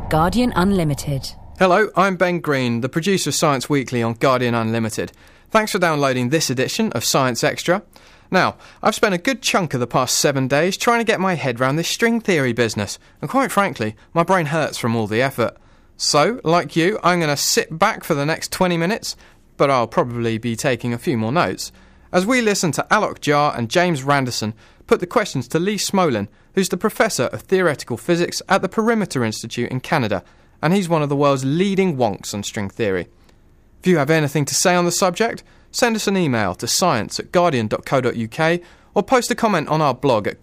Guardian Unlimited. Hello, I'm Ben Green, the producer of Science Weekly on Guardian Unlimited. Thanks for downloading this edition of Science Extra. Now, I've spent a good chunk of the past 7 days trying to get my head around this string theory business, and quite frankly, my brain hurts from all the effort. So, like you, I'm going to sit back for the next 20 minutes, but I'll probably be taking a few more notes, as we listen to Alok Jha and James Randerson put the questions to Lee Smolin, who's the Professor of Theoretical Physics at the Perimeter Institute in Canada, and he's one of the world's leading wonks on string theory. If you have anything to say on the subject, send us an email to science@guardian.co.uk or post a comment on our blog at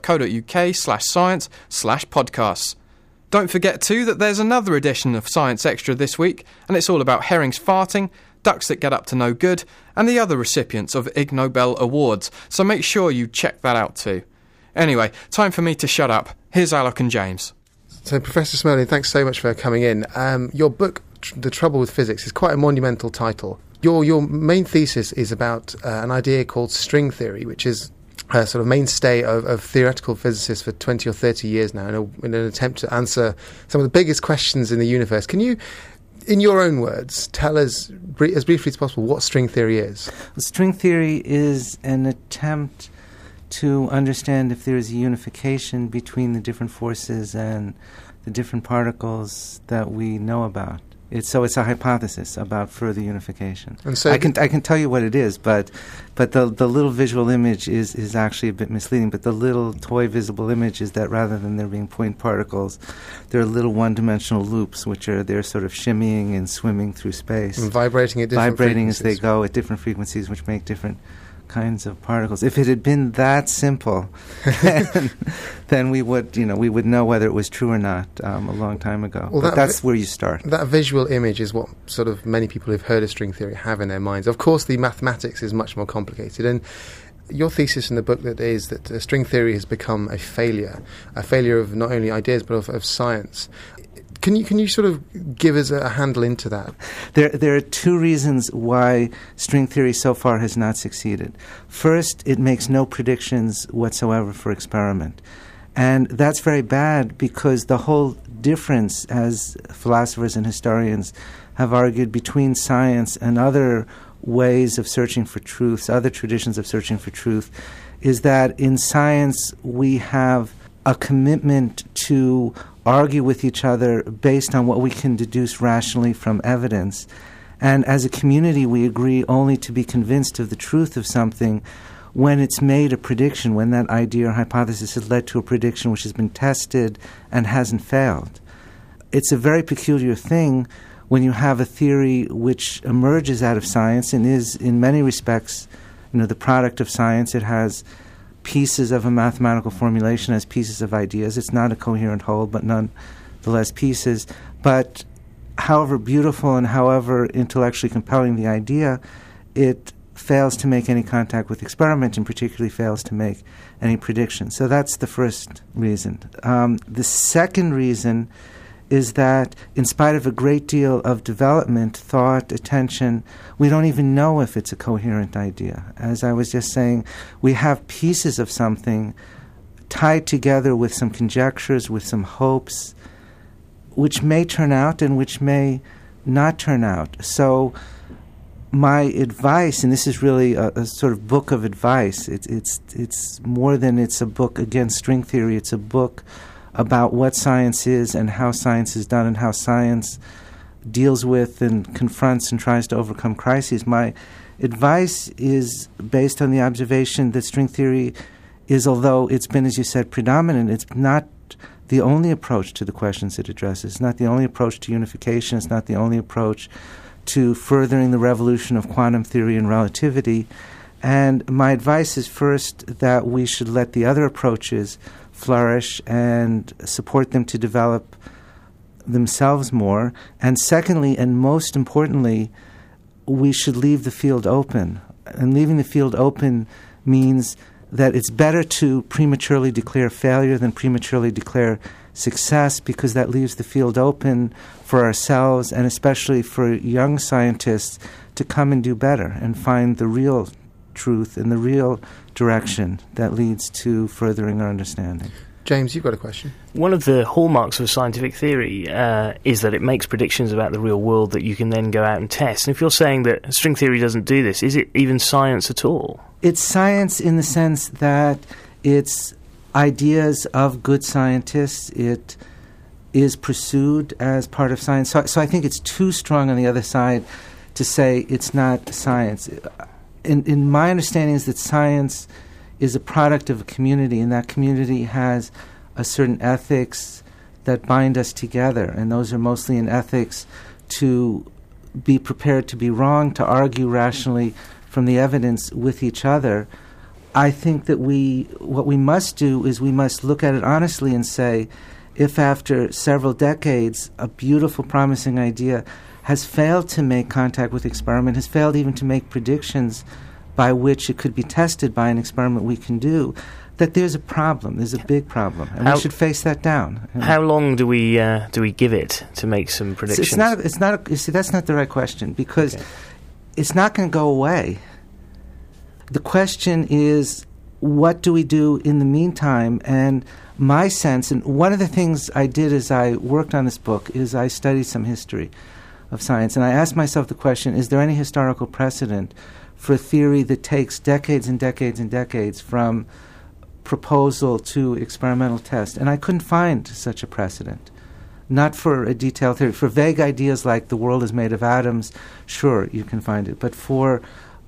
guardian.co.uk/science/podcasts. Don't forget too that there's another edition of Science Extra this week, and it's all about herrings farting, ducks that get up to no good, and the other recipients of Ig Nobel Awards, so make sure you check that out too. Anyway, time for me to shut up. Here's Alok and James. So, Professor Smolin, thanks so much for coming in. Your book, The Trouble with Physics, is quite a monumental title. Your main thesis is about an idea called string theory, which is a sort of mainstay of theoretical physicists for 20 or 30 years now in an attempt to answer some of the biggest questions in the universe. Can you, in your own words, tell us as briefly as possible what string theory is? Well, string theory is an attempt to understand if there is a unification between the different forces and the different particles that we know about. It's a hypothesis about further unification. And so I can tell you what it is, but the little visual image is actually a bit misleading. But the little toy visible image is that rather than there being point particles, there are little one-dimensional loops they're sort of shimmying and swimming through space, and vibrating at different frequencies. As they go at different frequencies, which make different kinds of particles. If it had been that simple, then we would know whether it was true or not a long time ago. Well, but that's where you start. That visual image is what sort of many people who've heard of string theory have in their minds. Of course, the mathematics is much more complicated, and your thesis in the book is that string theory has become a failure of not only ideas but of science. Can you sort of give us a handle into that? There are two reasons why string theory so far has not succeeded. First, it makes no predictions whatsoever for experiment. And that's very bad because the whole difference, as philosophers and historians have argued, between science and other ways of searching for truths, other traditions of searching for truth, is that in science we have a commitment to argue with each other based on what we can deduce rationally from evidence. And as a community, we agree only to be convinced of the truth of something when it's made a prediction, when that idea or hypothesis has led to a prediction which has been tested and hasn't failed. It's a very peculiar thing when you have a theory which emerges out of science and is, in many respects, the product of science. It has pieces of a mathematical formulation, as pieces of ideas. It's not a coherent whole, but nonetheless pieces. But however beautiful and however intellectually compelling the idea, it fails to make any contact with experiment, and particularly fails to make any prediction. So that's the first reason. The second reason is that in spite of a great deal of development, thought, attention, we don't even know if it's a coherent idea. As I was just saying, we have pieces of something tied together with some conjectures, with some hopes, which may turn out and which may not turn out. So my advice, and this is really a sort of book of advice, it's more than it's a book against string theory, it's a book about what science is and how science is done and how science deals with and confronts and tries to overcome crises. My advice is based on the observation that string theory is, although it's been, as you said, predominant, it's not the only approach to the questions it addresses. It's not the only approach to unification. It's not the only approach to furthering the revolution of quantum theory and relativity. And my advice is first that we should let the other approaches flourish and support them to develop themselves more. And secondly, and most importantly, we should leave the field open. And leaving the field open means that it's better to prematurely declare failure than prematurely declare success, because that leaves the field open for ourselves and especially for young scientists to come and do better and find the real truth and the real direction that leads to furthering our understanding. James, you've got a question. One of the hallmarks of scientific theory is that it makes predictions about the real world that you can then go out and test. And if you're saying that string theory doesn't do this, is it even science at all? It's science in the sense that it's ideas of good scientists. It is pursued as part of science. So I think it's too strong on the other side to say it's not science. In my understanding is that science is a product of a community, and that community has a certain ethics that bind us together, and those are mostly in ethics to be prepared to be wrong, to argue rationally from the evidence with each other. I think that what we must do is we must look at it honestly and say, if after several decades a beautiful, promising idea has failed to make contact with experiment, has failed even to make predictions by which it could be tested by an experiment we can do, that there's a problem. There's a big problem, and we should face that down. How long do we give it to make some predictions? You see, that's not the right question, because it's not going to go away. The question is, what do we do in the meantime? And my sense, and one of the things I did as I worked on this book, is I studied some history of science, and I asked myself the question, is there any historical precedent for a theory that takes decades and decades and decades from proposal to experimental test? And I couldn't find such a precedent. Not for a detailed theory. For vague ideas like the world is made of atoms, sure, you can find it. But for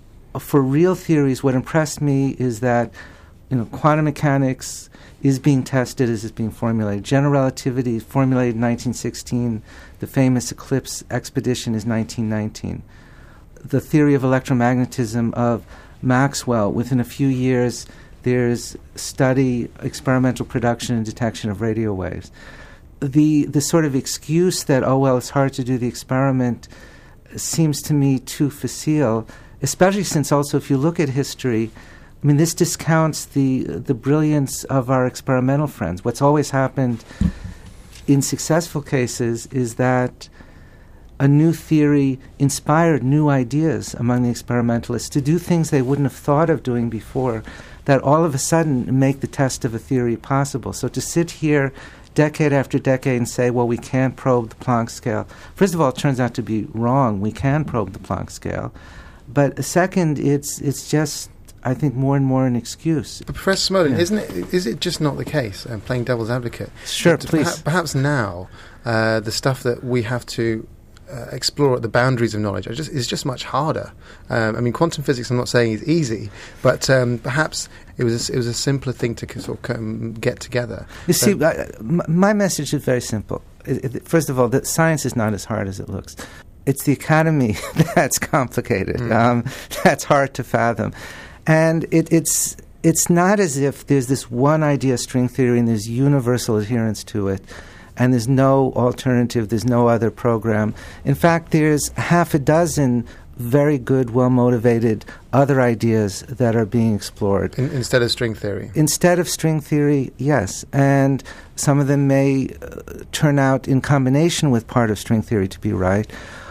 real theories, what impressed me is that quantum mechanics is being tested as it's being formulated. General relativity formulated in 1916. The famous Eclipse expedition is 1919. The theory of electromagnetism of Maxwell, within a few years, there's study, experimental production, and detection of radio waves. The sort of excuse that, it's hard to do the experiment, seems to me too facile, especially since also if you look at history, this discounts the brilliance of our experimental friends. What's always happened in successful cases is that a new theory inspired new ideas among the experimentalists to do things they wouldn't have thought of doing before, that all of a sudden make the test of a theory possible. So to sit here decade after decade and say, well, we can't probe the Planck scale. First of all, it turns out to be wrong. We can probe the Planck scale. But second, it's just, I think, more and more an excuse. But Professor Smolin, is it just not the case, playing devil's advocate? Sure, please. Perhaps now, the stuff that we have to explore at the boundaries of knowledge is just much harder. Quantum physics, I'm not saying is easy, but perhaps it was a simpler thing to sort of get together. You see, my message is very simple. First of all, that science is not as hard as it looks. It's the academy that's complicated. That's hard to fathom. And it's not as if there's this one idea, string theory, and there's universal adherence to it, and there's no alternative, there's no other program. In fact, there's half a dozen very good, well-motivated other ideas that are being explored. Instead of string theory? Instead of string theory, yes. And some of them may turn out in combination with part of string theory to be right.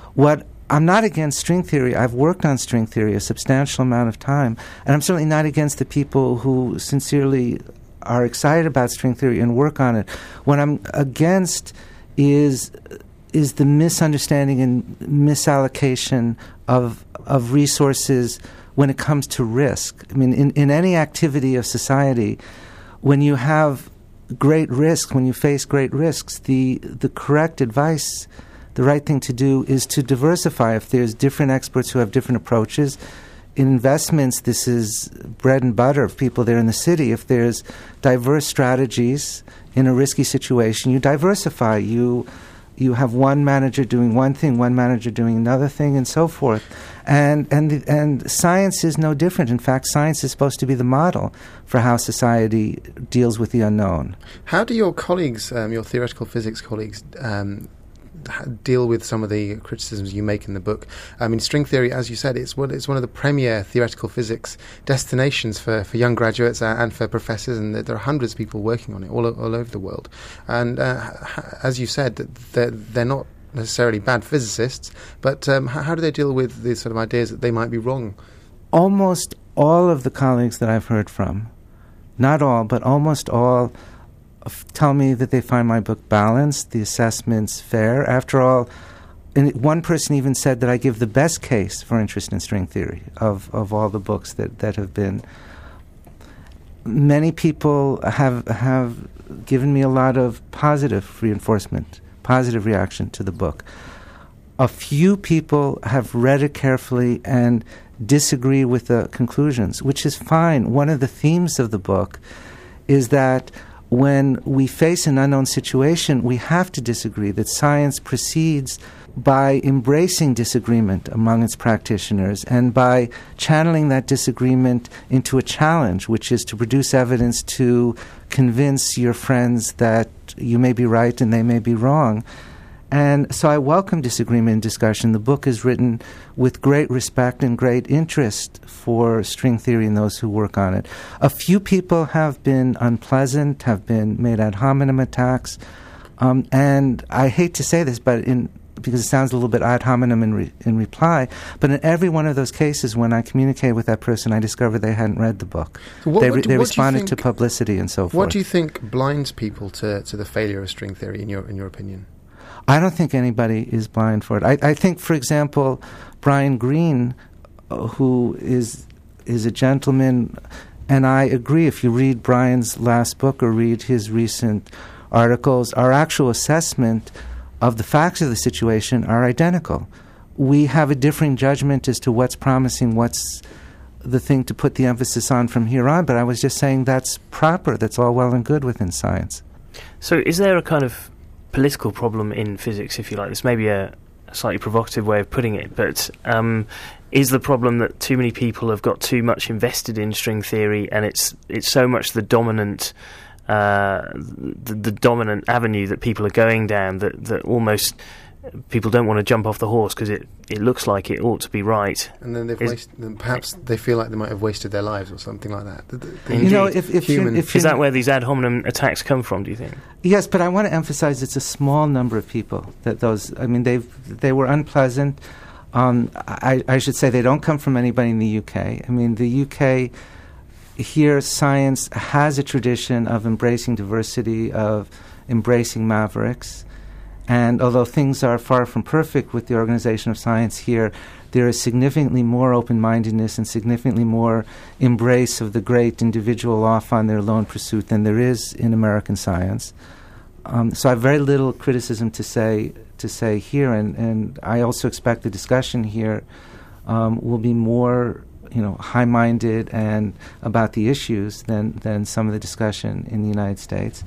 I'm not against string theory. I've worked on string theory a substantial amount of time, and I'm certainly not against the people who sincerely are excited about string theory and work on it. What I'm against is the misunderstanding and misallocation of resources when it comes to risk. In any activity of society, when you have great risks, when you face great risks, the correct advice, the right thing to do is to diversify. If there's different experts who have different approaches, in investments, this is bread and butter of people there in the city. If there's diverse strategies in a risky situation, you diversify. You have one manager doing one thing, one manager doing another thing, and so forth. And science is no different. In fact, science is supposed to be the model for how society deals with the unknown. How do your colleagues, your theoretical physics colleagues, deal with some of the criticisms you make in the book? String theory, as you said, it's one of the premier theoretical physics destinations for young graduates and for professors, and there are hundreds of people working on it all over the world. And as you said, they're not necessarily bad physicists, but how do they deal with these sort of ideas that they might be wrong? Almost all of the colleagues that I've heard from, not all, but almost all, tell me that they find my book balanced, the assessments fair. After all, and one person even said that I give the best case for interest in string theory of all the books that have been. Many people have given me a lot of positive reinforcement, positive reaction to the book. A few people have read it carefully and disagree with the conclusions, which is fine. One of the themes of the book is that when we face an unknown situation, we have to disagree, that science proceeds by embracing disagreement among its practitioners and by channeling that disagreement into a challenge, which is to produce evidence to convince your friends that you may be right and they may be wrong. And so I welcome disagreement and discussion. The book is written with great respect and great interest for string theory and those who work on it. A few people have been unpleasant, have been made ad hominem attacks. And I hate to say this, but because it sounds a little bit ad hominem in reply, but in every one of those cases, when I communicated with that person, I discovered they hadn't read the book. So they responded to publicity and so forth. What do you think blinds people to the failure of string theory, in your opinion? I don't think anybody is blind for it. I think, for example, Brian Greene, who is a gentleman, and I agree, if you read Brian's last book or read his recent articles, our actual assessment of the facts of the situation are identical. We have a differing judgment as to what's promising, what's the thing to put the emphasis on from here on, but I was just saying that's proper, that's all well and good within science. So is there a kind of political problem in physics, if you like? This may be a slightly provocative way of putting it, but is the problem that too many people have got too much invested in string theory, and it's so much the dominant the dominant avenue that people are going down that almost people don't want to jump off the horse because it looks like it ought to be right, and then perhaps they feel like they might have wasted their lives or something like that. Is that where these ad hominem attacks come from, do you think? Yes, but I want to emphasize it's a small number of people that those. I mean, they were unpleasant. I should say they don't come from anybody in the UK. I mean, the UK. Here, science has a tradition of embracing diversity, of embracing mavericks. And although things are far from perfect with the organization of science here, there is significantly more open-mindedness and significantly more embrace of the great individual off on their lone pursuit than there is in American science. So I have very little criticism to say here, and I also expect the discussion here will be more high-minded and about the issues than some of the discussion in the United States.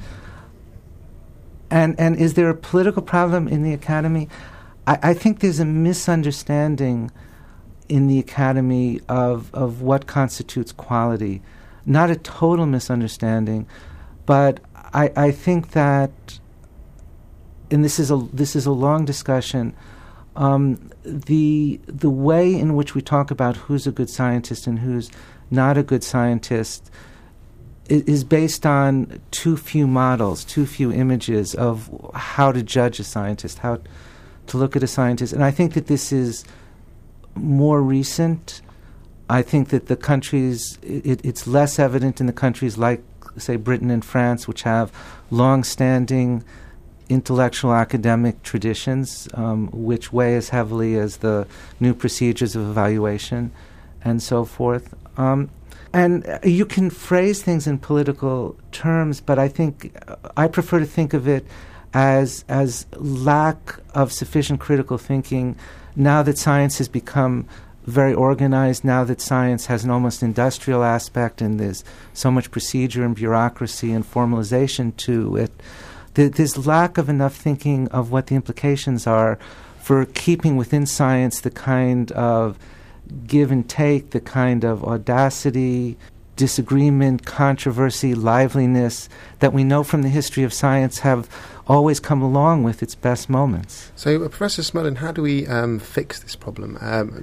And is there a political problem in the academy? I think there's a misunderstanding in the academy of what constitutes quality. Not a total misunderstanding, but I think that, and this is a long discussion. The way in which we talk about who's a good scientist and who's not a good scientist is based on too few models, too few images of how to judge a scientist, how to look at a scientist. And I think that this is more recent. I think that the countries, it's less evident in the countries like, say, Britain and France, which have long-standing intellectual academic traditions, which weigh as heavily as the new procedures of evaluation and so forth. And you can phrase things in political terms, but I think I prefer to think of it as lack of sufficient critical thinking now that science has become very organized, now that science has an almost industrial aspect and there's so much procedure and bureaucracy and formalization to it. There's lack of enough thinking of what the implications are for keeping within science the kind of give and take, the kind of audacity, disagreement, controversy, liveliness that we know from the history of science have always come along with its best moments. So, Professor Smerdlin, how do we fix this problem?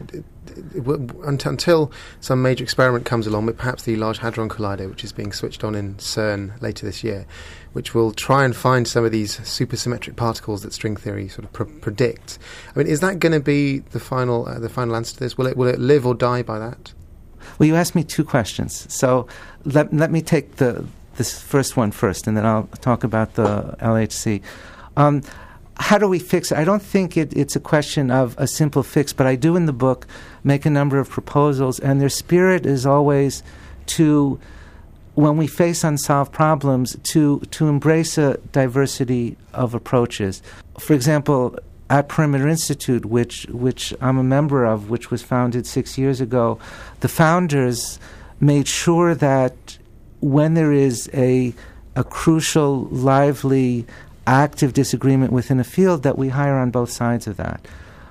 Until some major experiment comes along, but perhaps the Large Hadron Collider, which is being switched on in CERN later this year, which will try and find some of these supersymmetric particles that string theory sort of predicts. I mean, is that going to be the final answer to this? Will it live or die by that? Well, you asked me two questions, so let me take the this first one first, and then I'll talk about the LHC. How do we fix it? I don't think it's a question of a simple fix, but I do in the book make a number of proposals, and their spirit is always to, when we face unsolved problems, to embrace a diversity of approaches. For example, at Perimeter Institute, which I'm a member of, which was founded 6 years ago, the founders made sure that when there is a crucial, lively, active disagreement within a field, that we hire on both sides of that.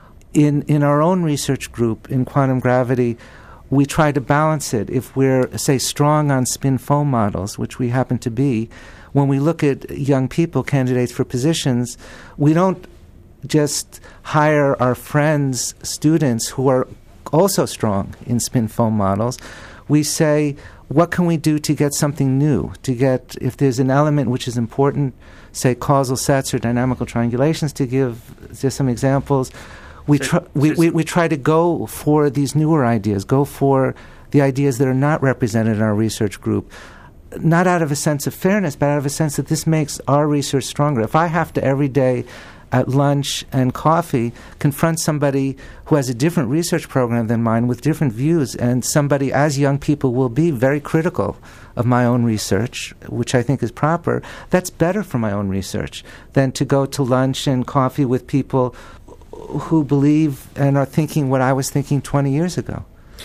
In our own research group in quantum gravity, we try to balance it. If we're, say, strong on spin foam models, which we happen to be, when we look at young people, candidates for positions, we don't just hire our friends, students who are also strong in spin foam models. We say, what can we do to get something new? To get, if there's an element which is important, say causal sets or dynamical triangulations, to give just some examples, we try to go for these newer ideas, go for the ideas that are not represented in our research group, not out of a sense of fairness, but out of a sense that this makes our research stronger. If I have to every day at lunch and coffee confront somebody who has a different research program than mine with different views, and somebody, as young people will be, very critical of my own research, which I think is proper, that's better for my own research than to go to lunch and coffee with people who believe and are thinking what I was thinking 20 years ago.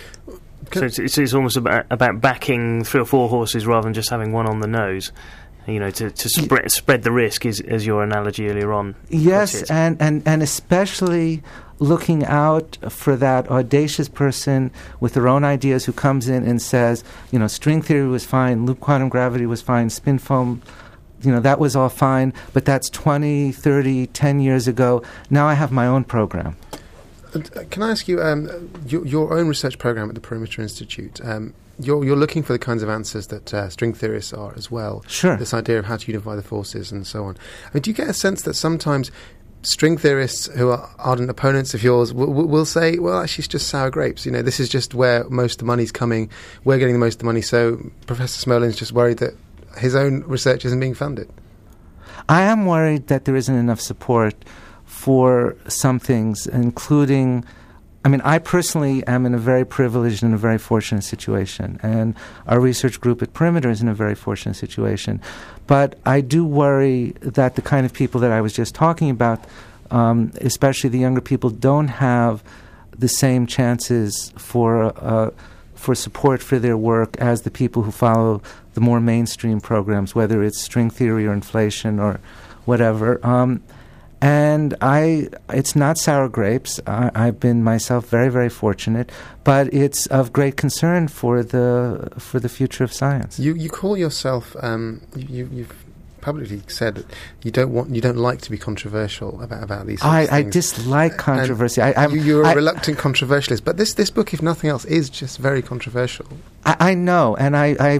So it's almost about backing 3 or 4 horses rather than just having one on the nose. To spread the risk, as your analogy earlier on. Yes, and especially looking out for that audacious person with their own ideas who comes in and says, string theory was fine, loop quantum gravity was fine, spin foam, that was all fine, but that's 20, 30, 10 years ago. Now I have my own program. Can I ask you, your own research program at the Perimeter Institute, you're looking for the kinds of answers that string theorists are as well. Sure. This idea of how to unify the forces and so on. I mean, do you get a sense that sometimes string theorists who are ardent opponents of yours will say, well, actually, it's just sour grapes. This is just where most of the money's coming. We're getting the most of the money, so Professor Smolins just worried that his own research isn't being funded. I am worried that there isn't enough support for some things, including... I personally am in a very privileged and a very fortunate situation, and our research group at Perimeter is in a very fortunate situation. But I do worry that the kind of people that I was just talking about, especially the younger people, don't have the same chances for support for their work as the people who follow the more mainstream programs, whether it's string theory or inflation or whatever. And it's not sour grapes. I've been myself very, very fortunate, but it's of great concern for the future of science. You call yourself, you've publicly said that you don't like to be controversial about these sorts of things. I dislike controversy. You're a reluctant controversialist, but this book, if nothing else, is just very controversial. I know, and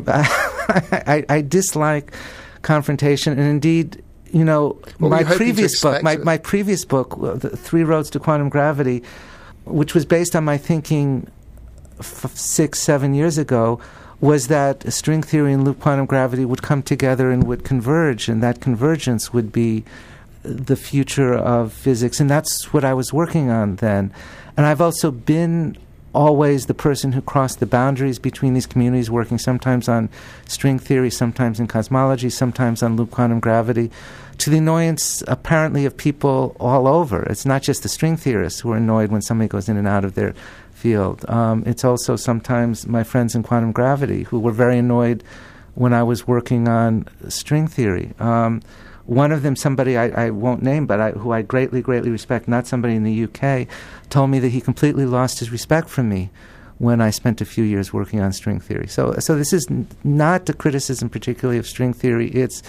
I dislike confrontation, and indeed. My previous book, The 3 Roads to Quantum Gravity, which was based on my thinking 6-7 years ago, was that string theory and loop quantum gravity would come together and would converge, and that convergence would be the future of physics. And that's what I was working on then. And I've also been always the person who crossed the boundaries between these communities, working sometimes on string theory, sometimes in cosmology, sometimes on loop quantum gravity, to the annoyance apparently of people all over. It's not just the string theorists who are annoyed when somebody goes in and out of their field. It's also sometimes my friends in quantum gravity who were very annoyed when I was working on string theory. One of them, somebody I won't name, but who I greatly, greatly respect, not somebody in the UK, told me that he completely lost his respect for me when I spent a few years working on string theory. So this is not a criticism particularly of string theory. It's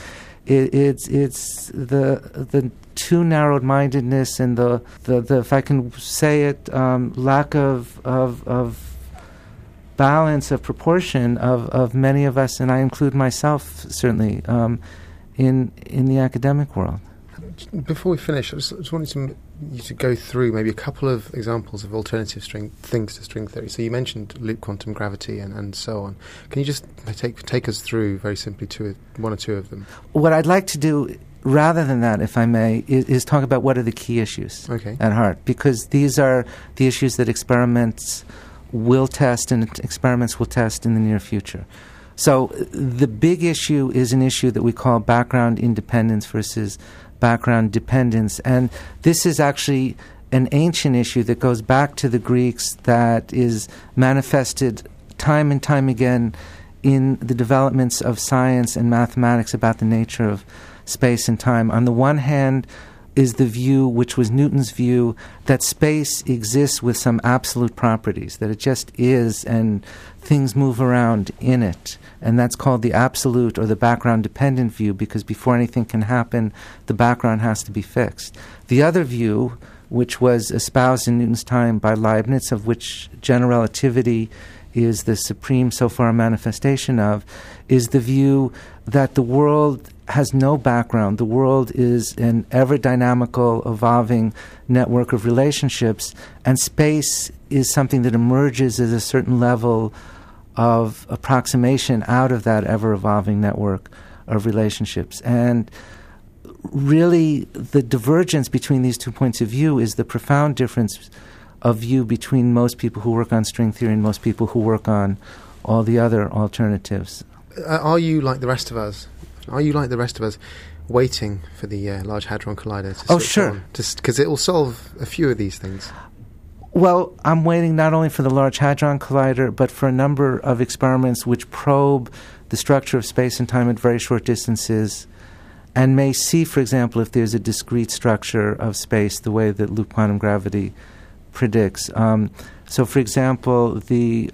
the too narrow-mindedness and the if I can say it, lack of balance, of proportion of many of us, and I include myself certainly, in the academic world. Before we finish, I just wanted you to go through maybe a couple of examples of alternative things to string theory. So you mentioned loop quantum gravity and so on. Can you just take us through very simply one or two of them? What I'd like to do, rather than that, if I may, is talk about what are the key issues at heart, because these are the issues that experiments will test and experiments will test in the near future. So the big issue is an issue that we call background independence versus background dependence. And this is actually an ancient issue that goes back to the Greeks, that is manifested time and time again in the developments of science and mathematics about the nature of space and time. On the one hand is the view, which was Newton's view, that space exists with some absolute properties, that it just is and things move around in it. And that's called the absolute or the background dependent view, because before anything can happen, the background has to be fixed. The other view, which was espoused in Newton's time by Leibniz, of which general relativity is the supreme so far manifestation of, is the view that the world has no background. The world is an ever-dynamical, evolving network of relationships, and space is something that emerges as a certain level of approximation out of that ever-evolving network of relationships. And really, the divergence between these 2 points of view is the profound difference of view between most people who work on string theory and most people who work on all the other alternatives. Are you like the rest of us? Are you like the rest of us, waiting for the Large Hadron Collider to switch on? Because it will solve a few of these things. Well, I'm waiting not only for the Large Hadron Collider, but for a number of experiments which probe the structure of space and time at very short distances and may see, for example, if there's a discrete structure of space the way that loop quantum gravity predicts. So, for example, the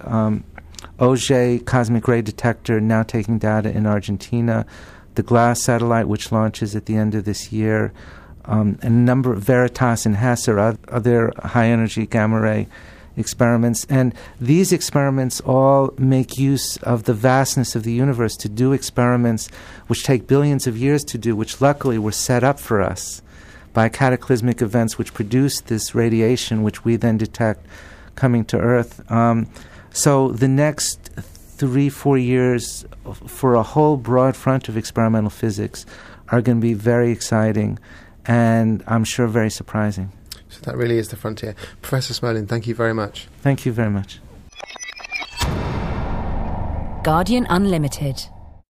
Auger cosmic ray detector now taking data in Argentina, the GLASS satellite, which launches at the end of this year, and a number of Veritas and HESS or other high-energy gamma-ray experiments. And these experiments all make use of the vastness of the universe to do experiments which take billions of years to do, which luckily were set up for us by cataclysmic events which produce this radiation, which we then detect coming to Earth. So the next 3-4 years for a whole broad front of experimental physics are going to be very exciting and I'm sure very surprising. So that really is the frontier. Professor Smolin, thank you very much. Thank you very much. Guardian Unlimited.